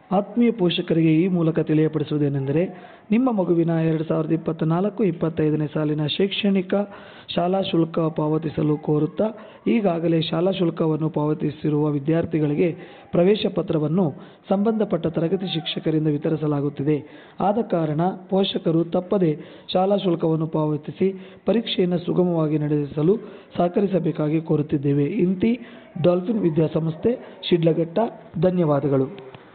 ಆತ್ಮೀಯ ಪೋಷಕರಿಗೆ ಈ ಮೂಲಕ ತಿಳಿಯಪಡಿಸುವುದೇನೆಂದರೆ, ನಿಮ್ಮ ಮಗುವಿನ 2024-25ನೇ ಸಾಲಿನ ಶೈಕ್ಷಣಿಕ ಶಾಲಾ ಶುಲ್ಕ ಪಾವತಿಸಲು ಕೋರುತ್ತಾ ಈಗಾಗಲೇ ಶಾಲಾ ಶುಲ್ಕವನ್ನು ಪಾವತಿಸಿರುವ ವಿದ್ಯಾರ್ಥಿಗಳಿಗೆ ಪ್ರವೇಶ ಪತ್ರವನ್ನು ಸಂಬಂಧಪಟ್ಟ ತರಗತಿ ಶಿಕ್ಷಕರಿಂದ ವಿತರಿಸಲಾಗುತ್ತಿದೆ. ಆದ ಕಾರಣ ಪೋಷಕರು ತಪ್ಪದೆ ಶಾಲಾ ಶುಲ್ಕವನ್ನು ಪಾವತಿಸಿ ಪರೀಕ್ಷೆಯನ್ನು ಸುಗಮವಾಗಿ ನಡೆಸಲು ಸಹಕರಿಸಬೇಕಾಗಿ ಕೋರುತ್ತಿದ್ದೇವೆ. ಇಂತಿ ಡಾಲ್ಫಿನ್ ವಿದ್ಯಾಸಂಸ್ಥೆ, ಶಿಡ್ಲಘಟ್ಟ. ಧನ್ಯವಾದಗಳು.